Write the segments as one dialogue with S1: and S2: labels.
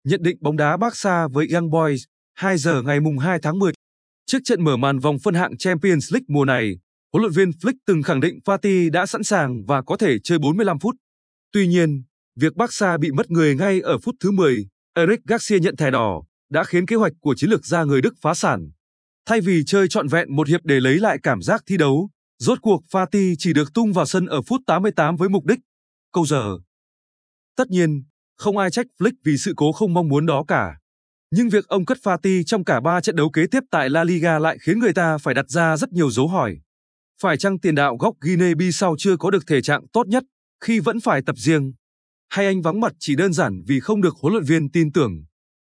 S1: Nhận định bóng đá Barca với Young Boys, 2 giờ ngày 2 tháng 10. Trước trận mở màn vòng phân hạng Champions League mùa này, huấn luyện viên Flick từng khẳng định Fati đã sẵn sàng và có thể chơi 45 phút. Tuy nhiên, việc Barca bị mất người ngay ở phút thứ 10, Eric Garcia nhận thẻ đỏ, đã khiến kế hoạch của chiến lược gia người Đức phá sản. Thay vì chơi trọn vẹn một hiệp để lấy lại cảm giác thi đấu, rốt cuộc Fati chỉ được tung vào sân ở phút 88 với mục đích câu giờ. Tất nhiên, không ai trách Flick vì sự cố không mong muốn đó cả. Nhưng việc ông cất Fati trong cả 3 trận đấu kế tiếp tại La Liga lại khiến người ta phải đặt ra rất nhiều dấu hỏi. Phải chăng tiền đạo gốc Guinea-Bissau chưa có được thể trạng tốt nhất khi vẫn phải tập riêng? Hay anh vắng mặt chỉ đơn giản vì không được huấn luyện viên tin tưởng?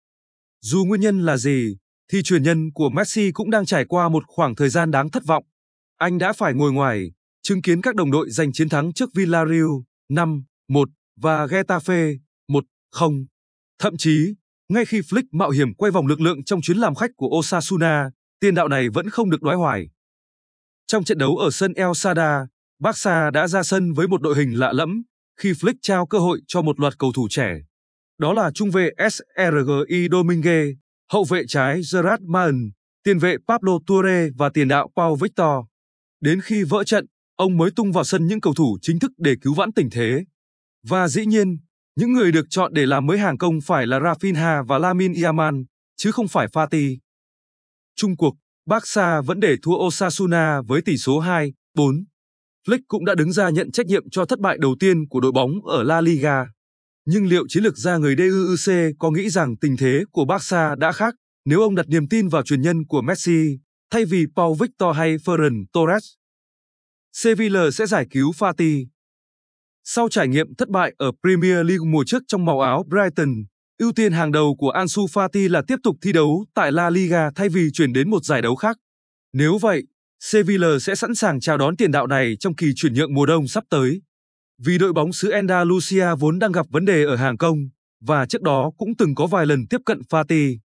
S1: Dù nguyên nhân là gì, thì truyền nhân của Messi cũng đang trải qua một khoảng thời gian đáng thất vọng. Anh đã phải ngồi ngoài, chứng kiến các đồng đội giành chiến thắng trước Villarreal 5-1 và Getafe 1-0. Thậm chí, ngay khi Flick mạo hiểm quay vòng lực lượng trong chuyến làm khách của Osasuna, tiền đạo này vẫn không được đoái hoài. Trong trận đấu ở sân El Sadar, Barca đã ra sân với một đội hình lạ lẫm khi Flick trao cơ hội cho một loạt cầu thủ trẻ. Đó là trung vệ Sergi Dominguez, hậu vệ trái Gerard Mahn, tiền vệ Pablo Toure và tiền đạo Pau Victor. Đến khi vỡ trận, ông mới tung vào sân những cầu thủ chính thức để cứu vãn tình thế. Và dĩ nhiên, những người được chọn để làm mới hàng công phải là Rafinha và Lamine Yamal, chứ không phải Fati. Chung cuộc, Barca vẫn để thua Osasuna với tỷ số 2-4. Flick cũng đã đứng ra nhận trách nhiệm cho thất bại đầu tiên của đội bóng ở La Liga. Nhưng liệu chiến lược gia người DUC có nghĩ rằng tình thế của Barca đã khác nếu ông đặt niềm tin vào truyền nhân của Messi thay vì Pau Victor hay Ferran Torres? Sevilla sẽ giải cứu Fati. Sau trải nghiệm thất bại ở Premier League mùa trước trong màu áo Brighton, ưu tiên hàng đầu của Ansu Fati là tiếp tục thi đấu tại La Liga thay vì chuyển đến một giải đấu khác. Nếu vậy, Sevilla sẽ sẵn sàng chào đón tiền đạo này trong kỳ chuyển nhượng mùa đông sắp tới. Vì đội bóng xứ Andalusia vốn đang gặp vấn đề ở hàng công, và trước đó cũng từng có vài lần tiếp cận Fati.